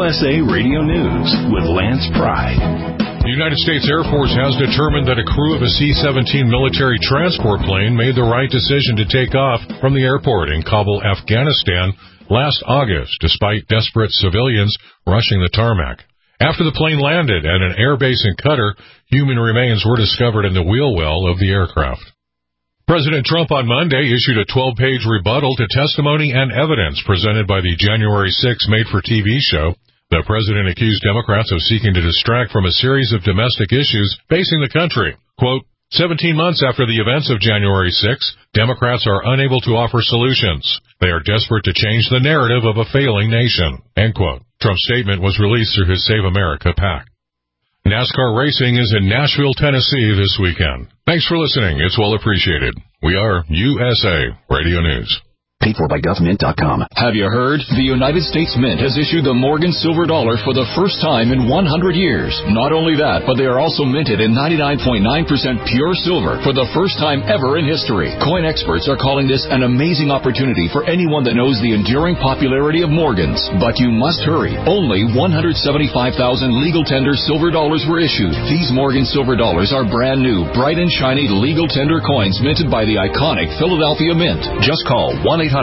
USA Radio News with Lance Pry. The United States Air Force has determined that a crew of a C-17 military transport plane made the right decision to take off from the airport in Kabul, Afghanistan last August, despite desperate civilians rushing the tarmac. After the plane landed at an air base in Qatar, human remains were discovered in the wheel well of the aircraft. President Trump on Monday issued a 12-page rebuttal to testimony and evidence presented by the January 6 made-for-TV show. The president accused Democrats of seeking to distract from a series of domestic issues facing the country. Quote, 17 months after the events of January 6, Democrats are unable to offer solutions. They are desperate to change the narrative of a failing nation. End quote. Trump's statement was released through his Save America PAC. NASCAR racing is in Nashville, Tennessee this weekend. Thanks for listening. It's well appreciated. We are USA Radio News. Paid for by government.com. Have you heard? The United States Mint has issued the Morgan Silver Dollar for the first time in 100 years. Not only that, but they are also minted in 99.9% pure silver for the first time ever in history. Coin experts are calling this an amazing opportunity for anyone that knows the enduring popularity of Morgans. But you must hurry. Only 175,000 legal tender silver dollars were issued. These Morgan Silver Dollars are brand new, bright and shiny legal tender coins minted by the iconic Philadelphia Mint. Just call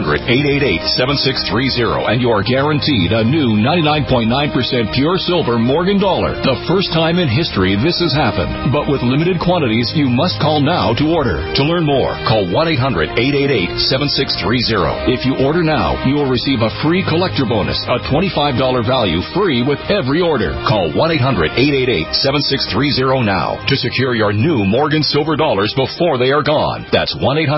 1-800-888-7630 and you're guaranteed a new 99.9% pure silver Morgan dollar. The first time in history this has happened. But with limited quantities, you must call now to order. To learn more, call 1-800-888-7630. If you order now, you will receive a free collector bonus, a $25 value free with every order. Call 1-800-888-7630 now to secure your new Morgan Silver Dollars before they are gone. That's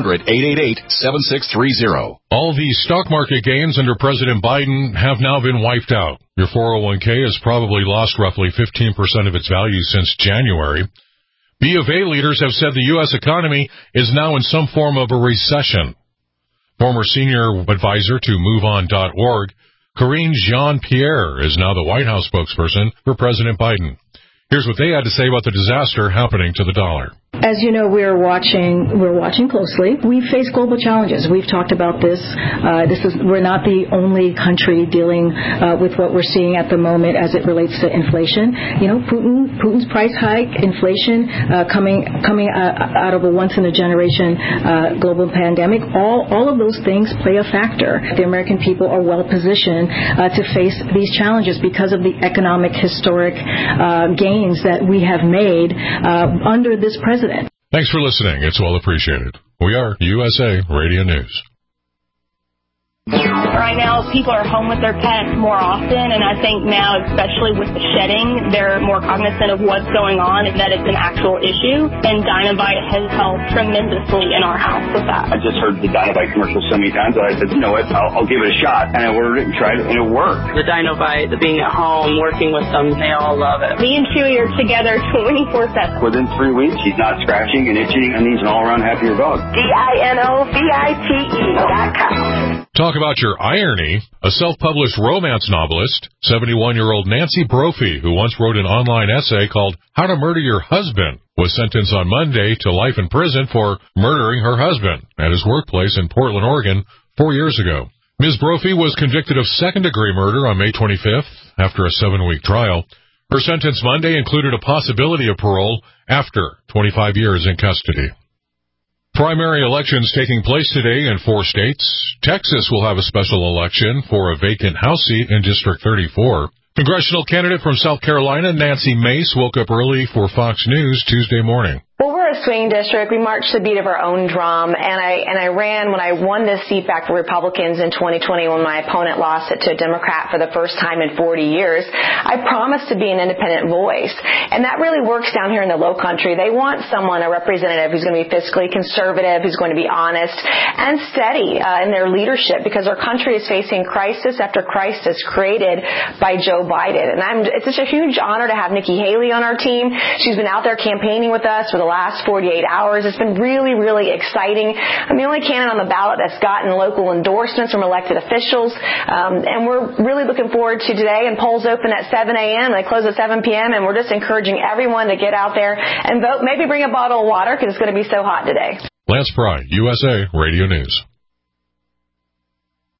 1-800-888-7630. All the stock market gains under President Biden have now been wiped out. Your 401k has probably lost roughly 15% of its value since January. B of A leaders have said the U.S. economy is now in some form of a recession. Former senior advisor to MoveOn.org, Karine Jean-Pierre, is now the White House spokesperson for President Biden. Here's what they had to say about the disaster happening to the dollar. As you know, we're watching closely. We face global challenges. We've talked about this. We're not the only country dealing with what we're seeing at the moment as it relates to inflation. You know, Putin's price hike, inflation coming out of a once in a generation global pandemic. All of those things play a factor. The American people are well positioned to face these challenges because of the economic historic gains that we have made under this president. Thanks for listening. It's well appreciated. We are USA Radio News. Right now, people are home with their pets more often, and I think now, especially with the shedding, they're more cognizant of what's going on and that it's an actual issue, and Dinovite has helped tremendously in our house with that. I just heard the Dinovite commercial so many times that I said, you know what, I'll give it a shot, and I ordered it and tried it, and it worked. The Dinovite, the being at home, working with them, they all love it. Me and Chewy are together 24/7. Within 3 weeks, she's not scratching and itching, and he's an all-around happier dog. DINOVITE.com. Talk about your irony. A self-published romance novelist, 71-year-old Nancy Brophy, who once wrote an online essay called How to Murder Your Husband, was sentenced on Monday to life in prison for murdering her husband at his workplace in Portland, Oregon, 4 years ago. Ms. Brophy was convicted of second-degree murder on May 25th after a 7-week trial. Her sentence Monday included a possibility of parole after 25 years in custody. Primary elections taking place today in 4 states. Texas will have a special election for a vacant House seat in District 34. Congressional candidate from South Carolina, Nancy Mace, woke up early for Fox News Tuesday morning. Well, we're a swing district. We march to the beat of our own drum, and I ran when I won this seat back for Republicans in 2020 when my opponent lost it to a Democrat for the first time in 40 years. I promised to be an independent voice, and that really works down here in the Low Country. They want someone, a representative, who's going to be fiscally conservative, who's going to be honest and steady in their leadership, because our country is facing crisis after crisis created by Joe Biden. And it's such a huge honor to have Nikki Haley on our team. She's been out there campaigning with us for the last 48 hours. It's been really, really exciting. I'm the only candidate on the ballot that's gotten local endorsements from elected officials. And we're really looking forward to today. And polls open at 7 a.m. They close at 7 p.m. And we're just encouraging everyone to get out there and vote. Maybe bring a bottle of water because it's going to be so hot today. Lance Pry, USA Radio News.